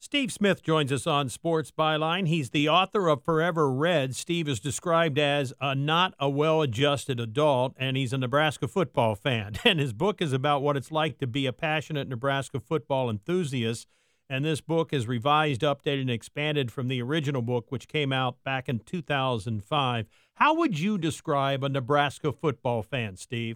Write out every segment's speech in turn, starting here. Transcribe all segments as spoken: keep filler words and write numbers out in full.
Steve Smith joins us on Sports Byline. He's the author of Forever Red. Steve is described as a not a well-adjusted adult, and he's a Nebraska football fan. And his book is about what it's like to be a passionate Nebraska football enthusiast. And this book is revised, updated, and expanded from the original book, which came out back in two thousand five. How would you describe a Nebraska football fan, Steve?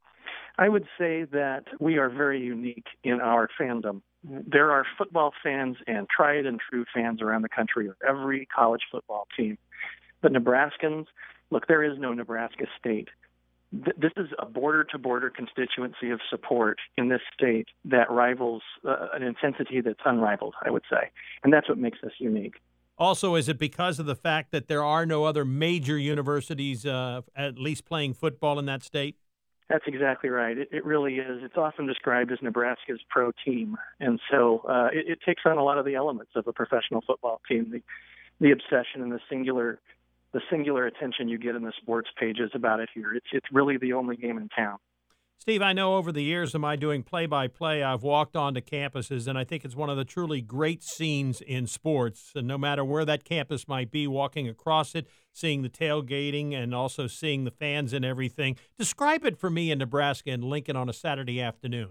I would say that we are very unique in our fandom. There are football fans and tried and true fans around the country of every college football team. But Nebraskans, look, there is no Nebraska state. Th- this is a border-to-border constituency of support in this state that rivals uh, an intensity that's unrivaled, I would say. And that's what makes us unique. Also, is it because of the fact that there are no other major universities uh, at least playing football in that state? That's exactly right. It, it really is. It's often described as Nebraska's pro team. And so uh, it, it takes on a lot of the elements of a professional football team, the, the obsession and the singular the singular attention you get in the sports pages about it here. It's, it's really the only game in town. Steve, I know over the years of my doing play-by-play, I've walked onto campuses, and I think it's one of the truly great scenes in sports. And no matter where that campus might be, walking across it, seeing the tailgating, and also seeing the fans and everything. Describe it for me in Nebraska and Lincoln on a Saturday afternoon.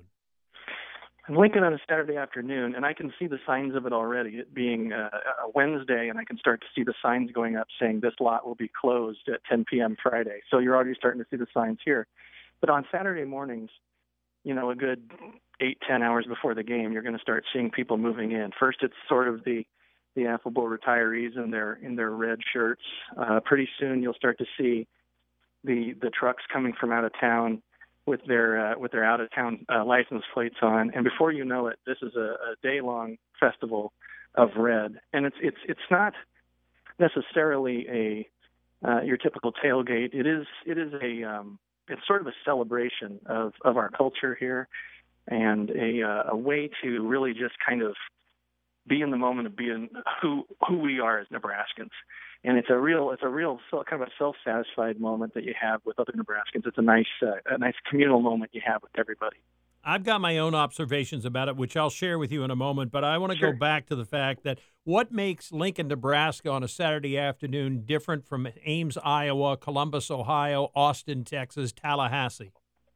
In Lincoln on a Saturday afternoon, and I can see the signs of it already, it being uh, a Wednesday, and I can start to see the signs going up saying this lot will be closed at ten p.m. Friday. So you're already starting to see the signs here. But on Saturday mornings, you know, a good eight, ten hours before the game, you're going to start seeing people moving in. First, it's sort of the the affable retirees in their in their red shirts. Uh, pretty soon, you'll start to see the the trucks coming from out of town with their uh, with their out of town uh, license plates on. And before you know it, this is a, a day long festival of red. And it's it's it's not necessarily a uh, your typical tailgate. It is it is a um, it's sort of a celebration of, of our culture here, and a uh, a way to really just kind of be in the moment of being who who we are as Nebraskans. And it's a real it's a real kind of a self-satisfied moment that you have with other Nebraskans. It's a nice uh, a nice communal moment you have with everybody. I've got my own observations about it, which I'll share with you in a moment, but I want to Sure. go back to the fact that what makes Lincoln, Nebraska on a Saturday afternoon different from Ames, Iowa, Columbus, Ohio, Austin, Texas, Tallahassee?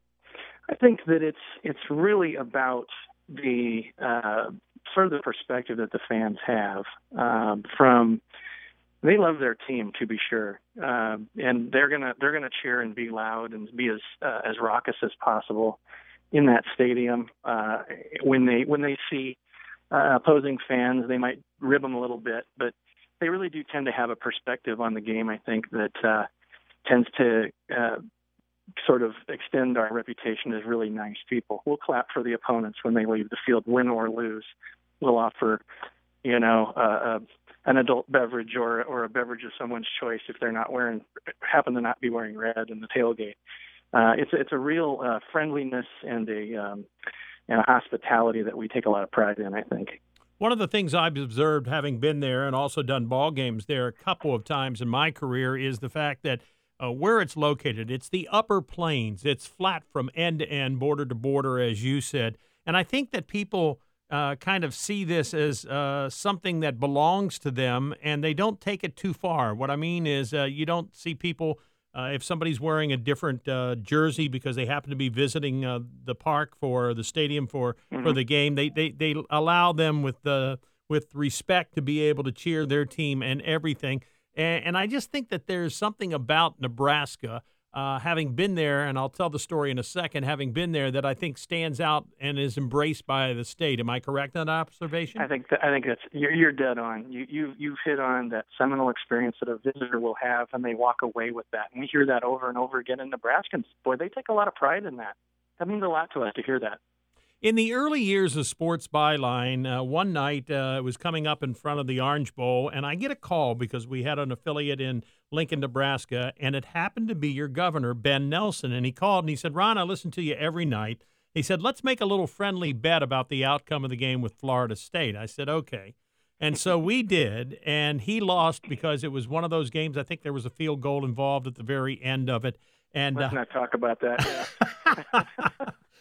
I think that it's it's really about the uh, sort of the perspective that the fans have um, from they love their team, to be sure, um, and they're gonna they're gonna cheer and be loud and be as uh, as raucous as possible in that stadium. Uh, when they when they see uh, opposing fans, they might rib them a little bit, but they really do tend to have a perspective on the game, I think, that uh, tends to uh, sort of extend our reputation as really nice people. We'll clap for the opponents when they leave the field, win or lose. We'll offer, you know, uh, uh, an adult beverage or or a beverage of someone's choice if they're not wearing happen to not be wearing red in the tailgate. Uh, it's it's a real uh, friendliness and a um, and a hospitality that we take a lot of pride in, I think. One of the things I've observed, having been there and also done ball games there a couple of times in my career, is the fact that uh, where it's located, it's the upper plains. It's flat from end to end, border to border, as you said. And I think that people uh, kind of see this as uh, something that belongs to them, and they don't take it too far. What I mean is uh, you don't see people Uh, if somebody's wearing a different uh, jersey because they happen to be visiting uh, the park for the stadium for, mm-hmm. for the game, they, they they allow them with the with respect to be able to cheer their team and everything. And, and I just think that there's something about Nebraska, uh, having been there, and I'll tell the story in a second, having been there, that I think stands out and is embraced by the state. Am I correct on that observation? I think that, I think that's you're, you're dead on. You you you've hit on that seminal experience that a visitor will have, and they walk away with that. And we hear that over and over again in Nebraskans. Boy, they take a lot of pride in that. That means a lot to us to hear that. In the early years of Sports Byline, uh, one night uh, it was coming up in front of the Orange Bowl, and I get a call because we had an affiliate in Lincoln, Nebraska, and it happened to be your governor, Ben Nelson. And he called and he said, "Ron, I listen to you every night." He said, "Let's make a little friendly bet about the outcome of the game with Florida State." I said, "Okay." And so we did, and he lost because it was one of those games. I think there was a field goal involved at the very end of it. And Let's uh, not talk about that. Yeah.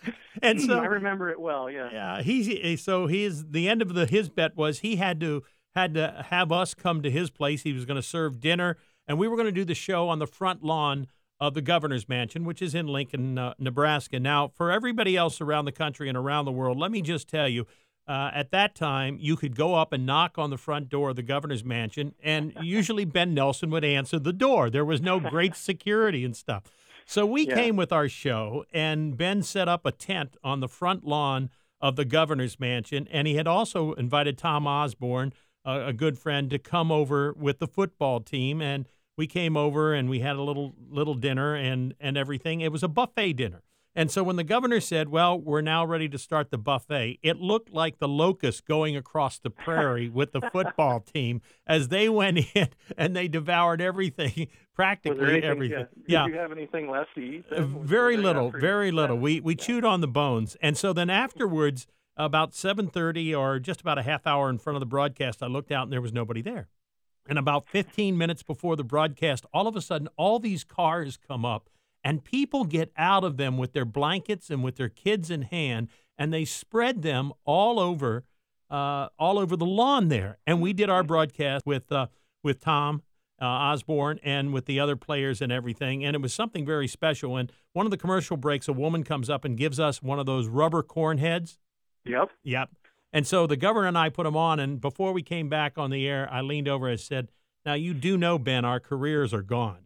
And so I remember it well. Yeah. yeah, he's so his the end of the his bet was he had to had to have us come to his place. He was going to serve dinner, and we were going to do the show on the front lawn of the governor's mansion, which is in Lincoln, uh, Nebraska. Now, for everybody else around the country and around the world, let me just tell you, uh, at that time, you could go up and knock on the front door of the governor's mansion, and usually Ben Nelson would answer the door. There was no great security and stuff. So we Yeah. came with our show, and Ben set up a tent on the front lawn of the governor's mansion, and he had also invited Tom Osborne, uh, a good friend, to come over with the football team, and we came over and we had a little little dinner and, and everything. It was a buffet dinner. And so when the governor said, well, we're now ready to start the buffet, it looked like the locusts going across the prairie with the football team as they went in and they devoured everything, practically Was there anything, everything. Yeah. Did Yeah. you have anything left to eat? Uh, then? Was- Very was there little, enough for very you? little. Yeah. We we Yeah. chewed on the bones. And so then afterwards, about seven thirty or just about a half hour in front of the broadcast, I looked out and there was nobody there. And about fifteen minutes before the broadcast, all of a sudden, all these cars come up and people get out of them with their blankets and with their kids in hand, and they spread them all over, uh, all over the lawn there. And we did our broadcast with uh, with Tom uh, Osborne and with the other players and everything, and it was something very special. And one of the commercial breaks, a woman comes up and gives us one of those rubber corn heads. Yep. Yep. And so the governor and I put them on, and before we came back on the air, I leaned over and said, now, you do know, Ben, our careers are gone.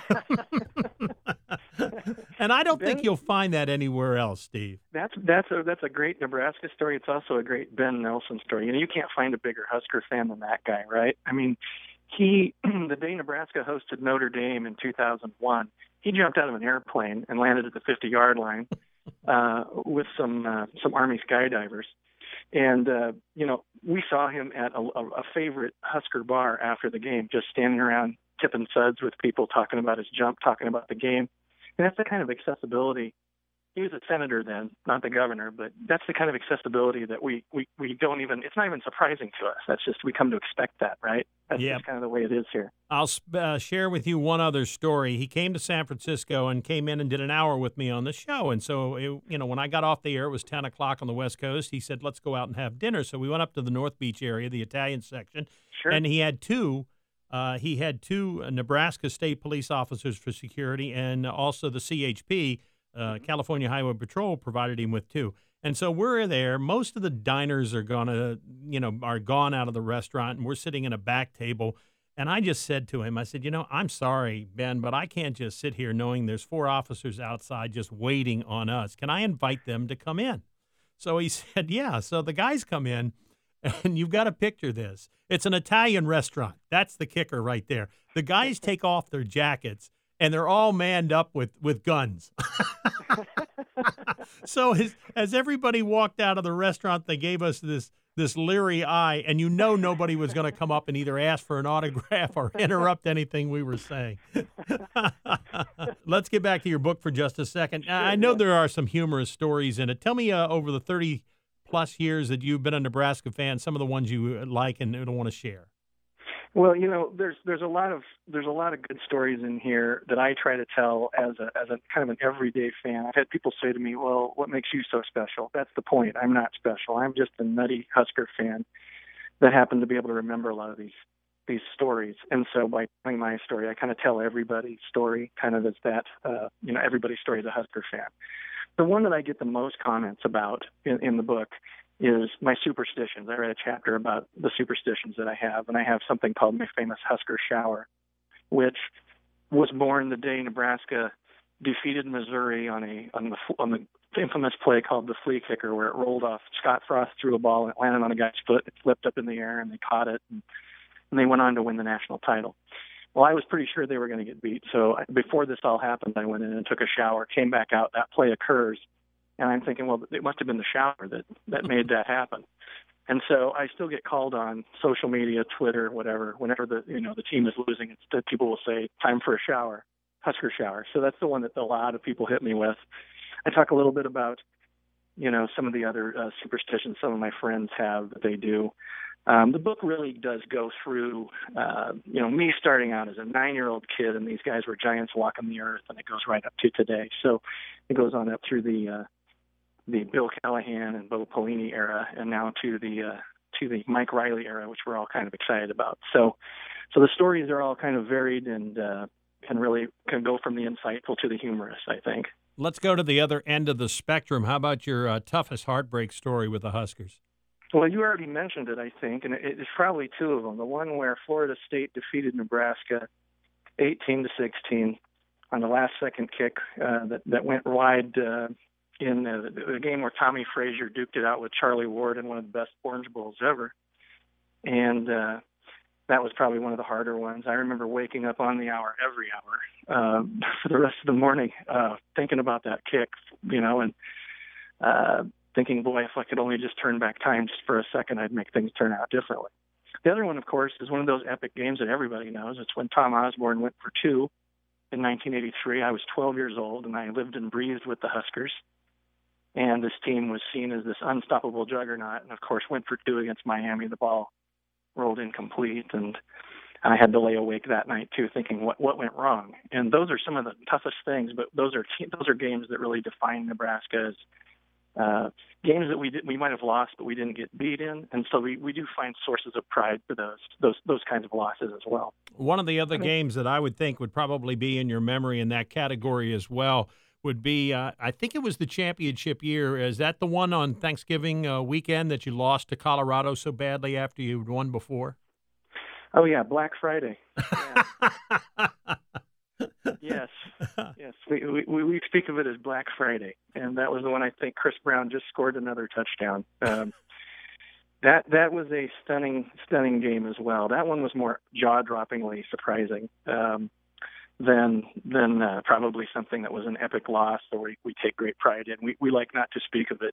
And I don't think Ben- you'll find that anywhere else, Steve. That's that's a that's a great Nebraska story. It's also a great Ben Nelson story. You know, you can't find a bigger Husker fan than that guy, right? I mean, he the day Nebraska hosted Notre Dame in two thousand one, he jumped out of an airplane and landed at the fifty-yard line uh, with some uh, some Army skydivers. And, uh, you know, we saw him at a, a favorite Husker bar after the game, just standing around tipping suds with people, talking about his jump, talking about the game. And that's the kind of accessibility. He was a senator then, not the governor, but that's the kind of accessibility that we, we, we don't even, it's not even surprising to us. That's just, we come to expect that, right? That's Yep. just kind of the way it is here. I'll uh, share with you one other story. He came to San Francisco and came in and did an hour with me on the show. And so, it, you know, when I got off the air, it was ten o'clock on the West Coast. He said, let's go out and have dinner. So we went up to the North Beach area, the Italian section. Sure. And he had two. Uh, he had two uh, Nebraska State Police officers for security, and also the C H P, uh, California Highway Patrol, provided him with two. And so we're there. Most of the diners are gonna, you know, are gone out of the restaurant, and we're sitting in a back table. And I just said to him, I said, you know, I'm sorry, Ben, but I can't just sit here knowing there's four officers outside just waiting on us. Can I invite them to come in? So he said, yeah. So the guys come in. And you've got to picture this. It's an Italian restaurant. That's the kicker right there. The guys take off their jackets, and they're all manned up with, with guns. So as, as everybody walked out of the restaurant, they gave us this this leery eye, and you know nobody was going to come up and either ask for an autograph or interrupt anything we were saying. Let's get back to your book for just a second. Sure, I know yeah. there are some humorous stories in it. Tell me uh, over the thirty plus years that you've been a Nebraska fan, some of the ones you like and don't want to share. Well, you know, there's there's a lot of there's a lot of good stories in here that I try to tell as a as a kind of an everyday fan. I've had people say to me, "Well, what makes you so special?" That's the point. I'm not special. I'm just a nutty Husker fan that happened to be able to remember a lot of these these stories. And so by telling my story, I kind of tell everybody's story, kind of as that uh, you know everybody's story as a Husker fan. The one that I get the most comments about in, in the book is my superstitions. I read a chapter about the superstitions that I have, and I have something called my famous Husker shower, which was born the day Nebraska defeated Missouri on a on the on the infamous play called the flea kicker, where it rolled off. Scott Frost threw a ball and it landed on a guy's foot. It flipped up in the air, and they caught it, and, and they went on to win the national title. Well, I was pretty sure they were going to get beat, so I, before this all happened, I went in and took a shower, came back out. That play occurs. And I'm thinking, well, it must have been the shower that, that made that happen. And so I still get called on social media, Twitter, whatever. Whenever the you know the team is losing, it's that people will say, "Time for a shower, Husker shower." So that's the one that a lot of people hit me with. I talk a little bit about, you know, some of the other uh, superstitions some of my friends have that they do. Um, the book really does go through, uh, you know, me starting out as a nine-year-old kid, and these guys were giants walking the earth, and it goes right up to today. So it goes on up through the uh, the Bill Callahan and Bo Pelini era, and now to the uh, to the Mike Riley era, which we're all kind of excited about. So, so the stories are all kind of varied and uh, can really can go from the insightful to the humorous, I think. Let's go to the other end of the spectrum. How about your uh, toughest heartbreak story with the Huskers? Well, you already mentioned it, I think, and it's probably two of them. The one where Florida State defeated Nebraska eighteen to sixteen on the last-second kick uh, that, that went wide uh, in uh, the, the game where Tommy Frazier duked it out with Charlie Ward in one of the best Orange Bowls ever. And uh, that was probably one of the harder ones. I remember waking up on the hour every hour uh, for the rest of the morning uh, thinking about that kick, you know, and uh, thinking, boy, if I could only just turn back time just for a second, I'd make things turn out differently. The other one, of course, is one of those epic games that everybody knows. It's when Tom Osborne went for two in nineteen eighty-three. I was twelve years old, and I lived and breathed with the Huskers. And this team was seen as this unstoppable juggernaut, and, of course, went for two against Miami. The ball rolled incomplete, and I had to lay awake that night, too, thinking, what what went wrong? And those are some of the toughest things, but those are those are games that really define Nebraska as Uh, games that we did, we might have lost, but we didn't get beat in, and so we, we do find sources of pride for those those those kinds of losses as well. One of the other I mean, games that I would think would probably be in your memory in that category as well would be, uh, I think it was the championship year. Is that the one on Thanksgiving uh, weekend that you lost to Colorado so badly after you'd won before? Oh yeah, Black Friday. Yeah. Yes, yes. We, we we speak of it as Black Friday, and that was the one I think Chris Brown just scored another touchdown. Um, that that was a stunning, stunning game as well. That one was more jaw-droppingly surprising um, than than uh, probably something that was an epic loss that we, we take great pride in. We we like not to speak of it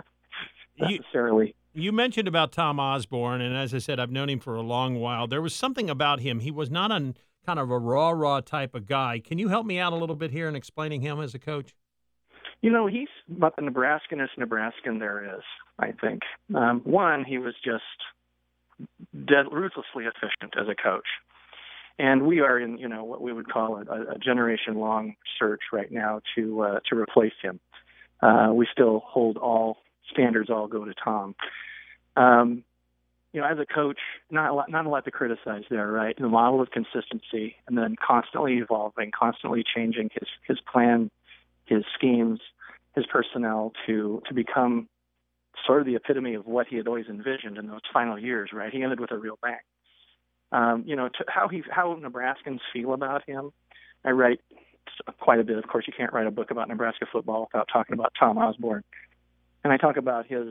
necessarily. You, you mentioned about Tom Osborne, and as I said, I've known him for a long while. There was something about him. He was not an kind of a raw, raw type of guy. Can you help me out a little bit here in explaining him as a coach? You know, he's about the Nebraskanest Nebraskan there is, I think. Um, one, he was just dead ruthlessly efficient as a coach. And we are in, you know, what we would call a, a generation-long search right now to uh, to replace him. Uh, we still hold all standards all go to Tom. Um, You know, as a coach, not a lot, not a lot to criticize there, right? The model of consistency, and then constantly evolving, constantly changing his his plan, his schemes, his personnel to to become sort of the epitome of what he had always envisioned in those final years, right? He ended with a real bang. Um, you know, to how he how Nebraskans feel about him. I write quite a bit. Of course, you can't write a book about Nebraska football without talking about Tom Osborne, and I talk about his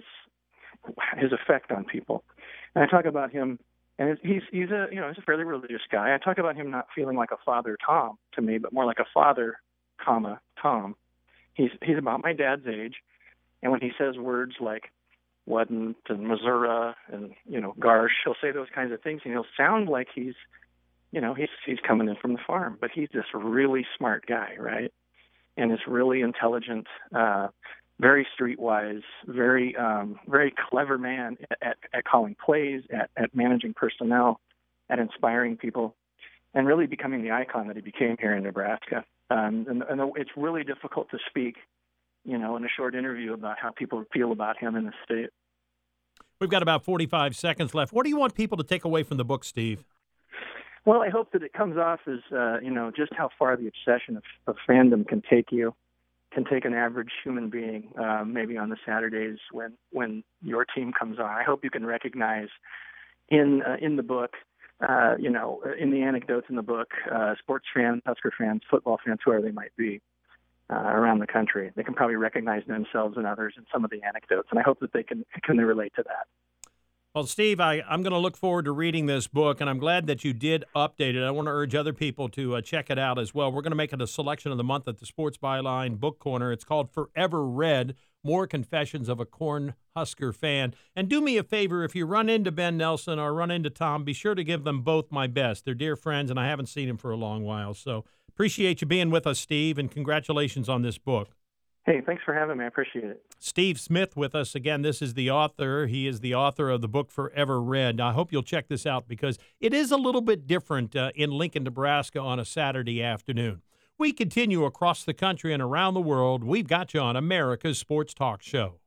his effect on people. And I talk about him, and he's he's a you know he's a fairly religious guy. I talk about him not feeling like a father Tom to me, but more like a father, comma Tom. He's he's about my dad's age, and when he says words like "wasn't" and "Missouri" and you know "Garsh," he'll say those kinds of things, and he'll sound like he's you know he's he's coming in from the farm, but he's this really smart guy, right? And this really intelligent. Uh, Very streetwise, very, um, very clever man at, at calling plays, at, at managing personnel, at inspiring people, and really becoming the icon that he became here in Nebraska. Um, and, and it's really difficult to speak, you know, in a short interview about how people feel about him in the state. We've got about forty-five seconds left. What do you want people to take away from the book, Steve? Well, I hope that it comes off as, uh, you know, just how far the obsession of, of fandom can take you. Can take an average human being, uh, maybe on the Saturdays when, when your team comes on. I hope you can recognize in uh, in the book, uh, you know, in the anecdotes in the book, uh, sports fans, Husker fans, football fans, whoever they might be uh, around the country. They can probably recognize themselves and others in some of the anecdotes, and I hope that they can can relate to that. Well, Steve, I, I'm going to look forward to reading this book, and I'm glad that you did update it. I want to urge other people to uh, check it out as well. We're going to make it a selection of the month at the Sports Byline Book Corner. It's called Forever Red, More Confessions of a Corn Husker Fan. And do me a favor, if you run into Ben Nelson or run into Tom, be sure to give them both my best. They're dear friends, and I haven't seen them for a long while. So appreciate you being with us, Steve, and congratulations on this book. Hey, thanks for having me. I appreciate it. Steve Smith with us. Again, this is the author. He is the author of the book Forever Red. I hope you'll check this out because it is a little bit different uh, in Lincoln, Nebraska on a Saturday afternoon. We continue across the country and around the world. We've got you on America's Sports Talk Show.